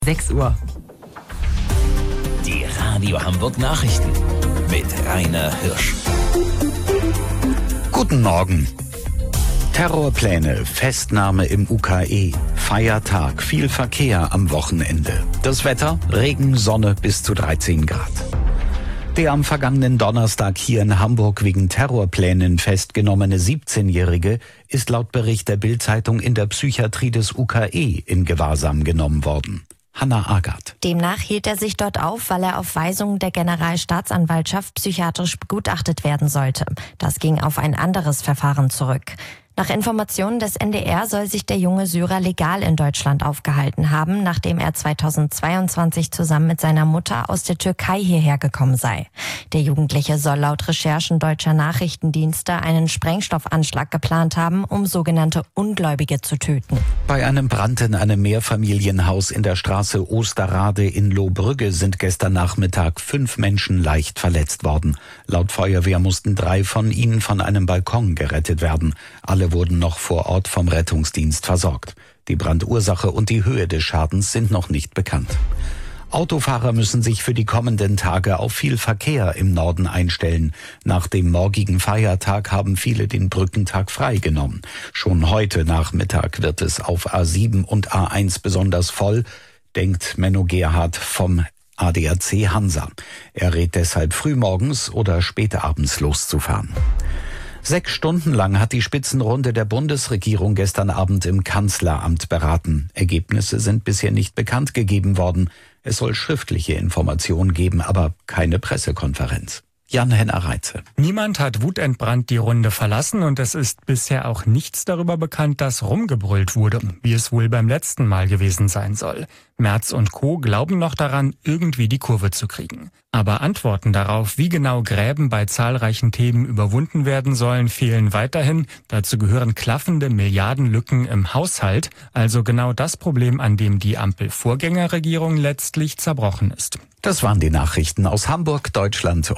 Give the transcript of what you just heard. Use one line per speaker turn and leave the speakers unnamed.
6 Uhr.
Die Radio Hamburg Nachrichten mit Rainer Hirsch.
Guten Morgen. Terrorpläne, Festnahme im UKE, Feiertag, viel Verkehr am Wochenende. Das Wetter, Regen, Sonne bis zu 13 Grad. Der am vergangenen Donnerstag hier in Hamburg wegen Terrorplänen festgenommene 17-Jährige ist laut Bericht der Bild-Zeitung in der Psychiatrie des UKE in Gewahrsam genommen worden. Hanna Agard.
Demnach hielt er sich dort auf, weil er auf Weisung der Generalstaatsanwaltschaft psychiatrisch begutachtet werden sollte. Das ging auf ein anderes Verfahren zurück. Nach Informationen des NDR soll sich der junge Syrer legal in Deutschland aufgehalten haben, nachdem er 2022 zusammen mit seiner Mutter aus der Türkei hierher gekommen sei. Der Jugendliche soll laut Recherchen deutscher Nachrichtendienste einen Sprengstoffanschlag geplant haben, um sogenannte Ungläubige zu töten.
Bei einem Brand in einem Mehrfamilienhaus in der Straße Osterrade in Lohbrügge sind gestern Nachmittag 5 Menschen leicht verletzt worden. Laut Feuerwehr mussten 3 von ihnen von einem Balkon gerettet werden. Alle wurden noch vor Ort vom Rettungsdienst versorgt. Die Brandursache und die Höhe des Schadens sind noch nicht bekannt. Autofahrer müssen sich für die kommenden Tage auf viel Verkehr im Norden einstellen. Nach dem morgigen Feiertag haben viele den Brückentag freigenommen. Schon heute Nachmittag wird es auf A7 und A1 besonders voll, denkt Menno Gerhardt vom ADAC Hansa. Er rät deshalb frühmorgens oder spätabends loszufahren. 6 Stunden lang hat die Spitzenrunde der Bundesregierung gestern Abend im Kanzleramt beraten. Ergebnisse sind bisher nicht bekannt gegeben worden. Es soll schriftliche Informationen geben, aber keine Pressekonferenz. Jan-Henner Reitze.
Niemand hat wutentbrannt die Runde verlassen und es ist bisher auch nichts darüber bekannt, dass rumgebrüllt wurde, wie es wohl beim letzten Mal gewesen sein soll. Merz und Co. glauben noch daran, irgendwie die Kurve zu kriegen. Aber Antworten darauf, wie genau Gräben bei zahlreichen Themen überwunden werden sollen, fehlen weiterhin. Dazu gehören klaffende Milliardenlücken im Haushalt, also genau das Problem, an dem die Ampel-Vorgängerregierung letztlich zerbrochen ist.
Das waren die Nachrichten aus Hamburg, Deutschland